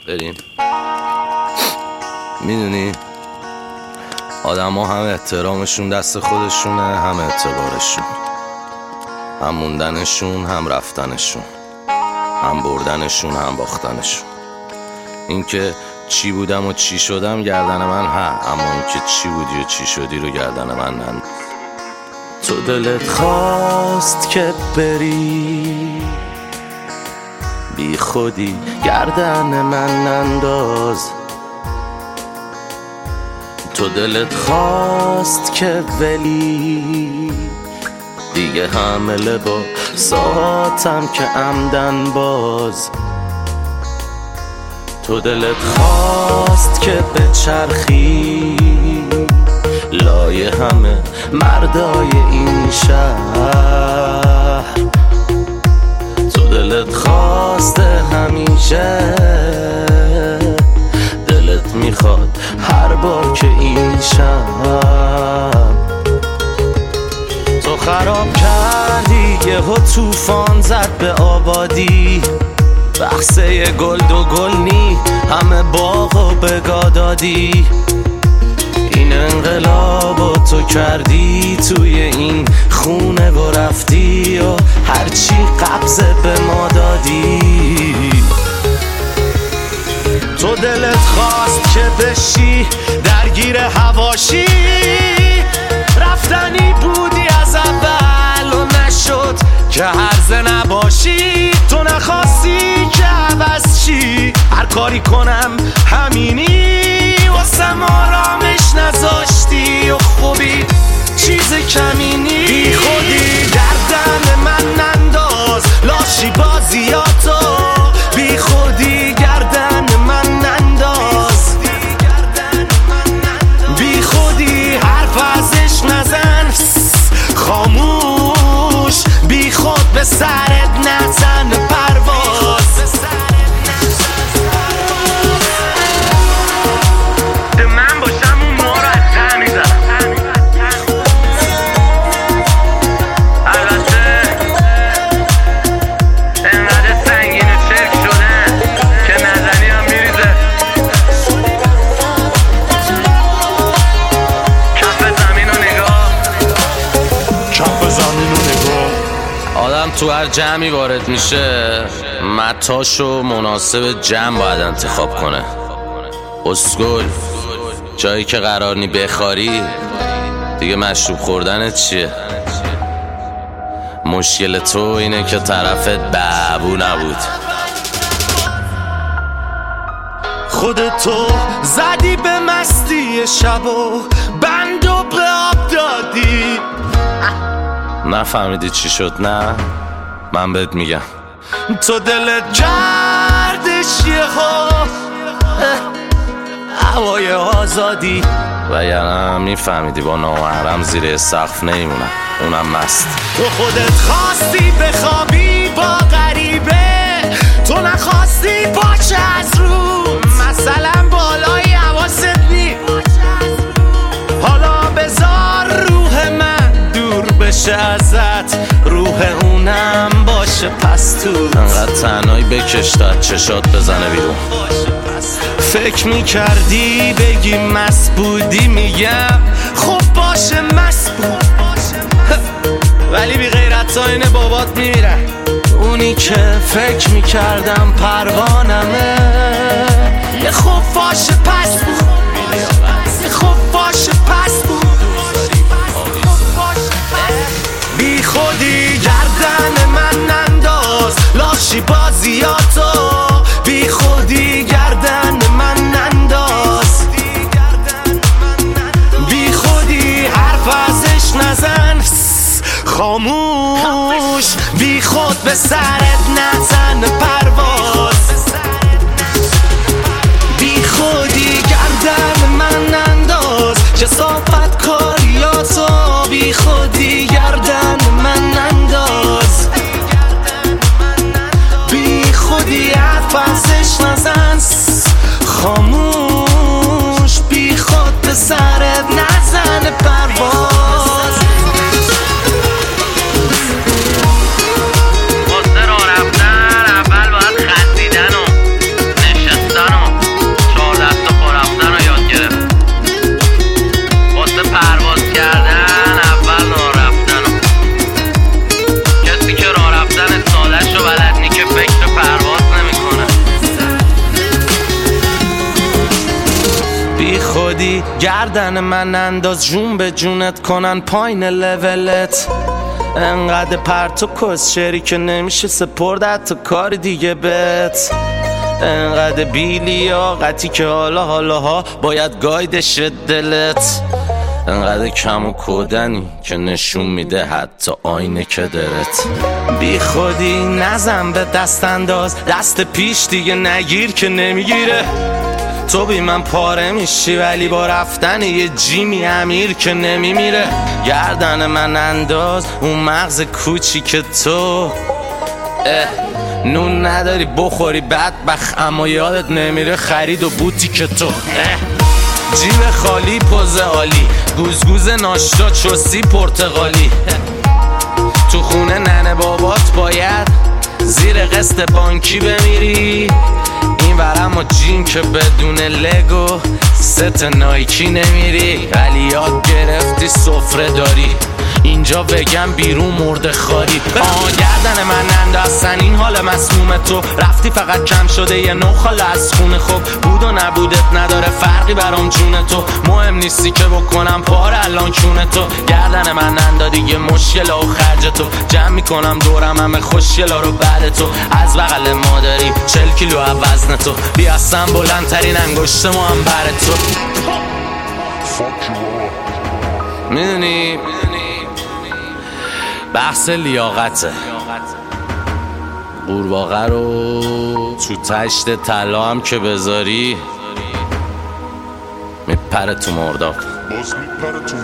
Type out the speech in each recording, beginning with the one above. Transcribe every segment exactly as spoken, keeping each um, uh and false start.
بریم. میدونی آدم ها هم احترامشون دست خودشونه، هم اعتبارشون، هم موندنشون هم رفتنشون، هم بردنشون هم باختنشون. اینکه چی بودم و چی شدم گردن من ها، اما اینکه چی بودی و چی شدی رو گردن من نند. تو دلت خواست که بری بی خودی گردن من ننداز. تو دلت خواست که ولی دیگه حمله با ساعتم که عمدن باز. تو دلت خواست که بچرخی لای همه مردای این شهر. تو دلت خواسته همیشه، دلت میخواد هر بار که این شب تو خراب کردی. یهو طوفان زد به آبادی، بخصه گل دو گل نی همه باغ و بگا دادی. این انقلابو تو کردی توی این خونه و رفتی و هرچی قبضه به ما دادی. تو دلت خواست که بشی درگیر حواشی، رفتنی بودی از اول و نشد که هرزه نباشی. تو نخواستی که عوض شی، هر کاری کنم همینی، واسم آرامش نذاشتی و خوبی چیز کمینی. بی خودی گردن من ننداز لاشی بازیاتو، بی خودی گردن من ننداز. بی خودی حرف ازش نزن، خاموش بی خود به سرت نزن پرواز. ده من باشم اون ما رو از ته میزنم. البته انقدر سنگین و چرک شدن که نزنی هم میریزه کف زمین و نگاه، کف زمین و نگاه. آدم تو هر جمعی وارد میشه متاشو مناسب جمع باید انتخاب کنه. اسکول جایی که قرار نی بخاری دیگه مشروب خوردنت چیه؟ مشکل تو اینه که طرفت بابو نبود. خودتو زدی به مستی شب و بندو به آب دادی. نفهمیدی چی شد؟ نه من بهت میگم. تو دلت کردش یه خواه هوای آزادی، و یعنی میفهمیدی با نامحرم زیر سقف نیمونم، اونم مست. تو خودت خواستی بخوابی با غریبه، تو نخواستی باشه از رو مثلا بالای حواست نی. حالا بذار روح من دور بشه ازت، روح اونم باشه پس تو. انقدر تنهایی بکش تا چشات بزنه بیرون. فکر میکردی بگی مست بودی، میگم خب باشه مست بود، ولی بی غیرت ها اینه بابات میمیرن. اونی که فکر میکردم پروانمه، یه خب باشه پس بود، یه خب باشه پس بود. بی خودی گردن من ننداز لاشی بازیاتو، بی خودی گردن من ننداز. بی خودی حرف ازش نزن، خاموش بی خود به سرت نزن پرواز. بی خودی گردن من ننداز کثافت کاریاتو، بی خودی گردن من ننداز. بی خودی حرف ازش نزن، خاموش بی خود به سرت نزن پرواز. واسه راه رفتن گردن من انداز جون به جونت کنن پایین لولت. انقدر پرت و کس شری که نمیشه سپرد حتی کار دیگه بت. انقدر بیلیاقتی که حالا حالاها باید گایدش دلت. انقدر کم و کودنی که نشون میده حتی آینه که درت. بی خودی نزن به دست انداز، دست پیش دیگه نگیر که نمیگیره. تو بی من پاره میشی ولی با رفتن یه جیمی امیر که نمیمیره. گردن من انداز اون مغز کوچی که تو نون نداری بخوری بدبخت اما یادت نمیره خرید و بوتی که تو جیب خالی پوز عالی، گوزگوز ناشتا چوسی پرتغالی. تو خونه ننه بابات باید زیر قسط بانکی بمیری. این ورم و جیم که بدون لگو ست نایکی نمیری. ولی یاد گرفتی سفره داری اینجا بگم بیرون مرده خاری. آه گردن من انداستن این حال مسموم تو. رفتی فقط کم شده یه نو خال از خونه. خوب بود و نبودت نداره فرقی برام جون تو. مهم نیستی که بکنم پاره الان کونه تو. گردن من اندادی یه مشکل و خرج تو. جمع میکنم دورم همه خوشگلا رو بعد تو. از بغل مادری چل کیلو وزن تو. بیاستم بلندترین انگشت ما هم بر تو. میدونی بحث لیاقته. قورباغه رو تو تشت طلا هم که بذاری میپره تو مرداب. باز میپره تو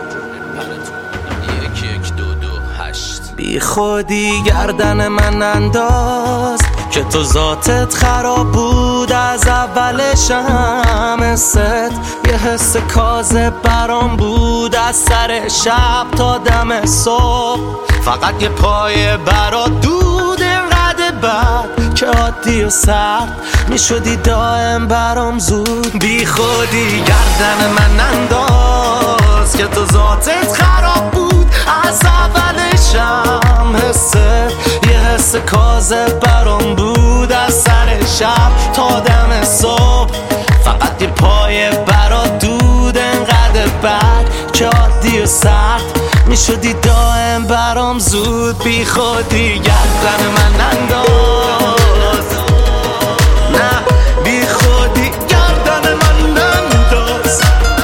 یک یک دو دو هشت. بی خودی گردن من انداز که تو ذاتت خراب بود از اولش. هم حست یه حس کاذب برام بود از سر شب تا دم صبح. فقط یه پای برات دود اینقدر بد که عادی و سرد میشدی دائم برام زود. بی خودی گردن من انداز که تو ذاتت خراب بود از اولشم. حست یه حس کاذب برام بود از سر شب تا دم صبح. فقط یه پای برات دود انقدر بد که عادی و سرد میشدی دائم برام زود. بی خودی گردن من انداز. نه بی خودی گردن من انداز.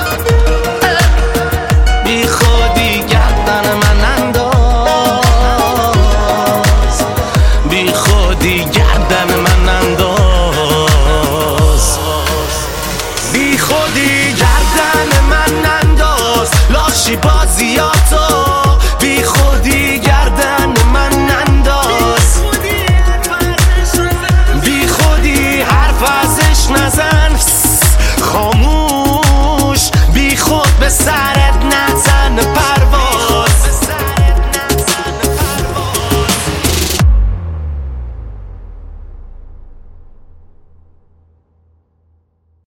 بی خودی گردن من انداز. بی خودی گردن من انداز. بی خودی گردن من انداز. لاشی بازیاتو